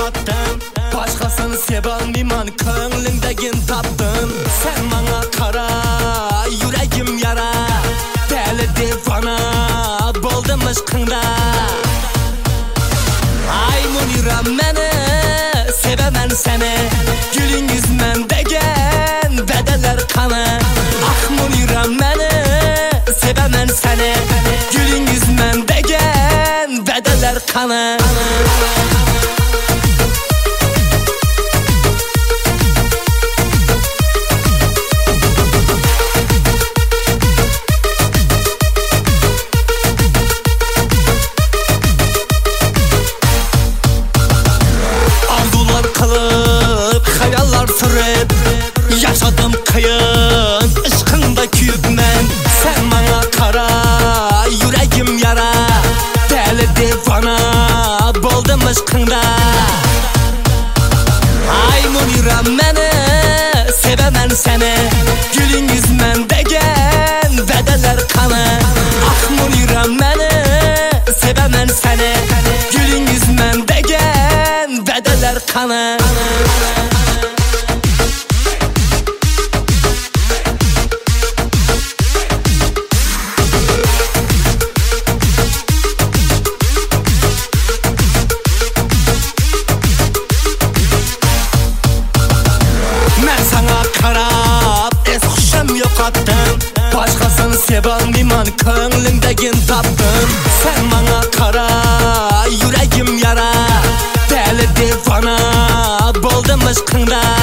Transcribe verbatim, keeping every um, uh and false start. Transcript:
yo'qotdim. Boshqasini sevalmayman, ko'nglingdagin topdim. Sen menga qara, yuragim yara. Deli devona bo'ldim ishqingda. Ay Munira, meni sevaman seni. Gulingiz mendegan bedeller qani. Ah Munira, meni sevaman seni. Gulingiz mendegan bedeller qani. Yaşadım kıyın, ışkında küyüpmen. Sen bana kara, yüreğim yara. Deli devana, boldum ışkında. Ay Munira, meni sevemen seni. Gülüngiz mendegen bedeller kanı. Ah Munira, meni sevemen seni. Gülüngiz mendegen bedeller kanı. Başqasını sevalmayman, ko'nglingdagin topdim. Sen menga qara, yuragim yara. Deli devona bo'ldim ishqingda.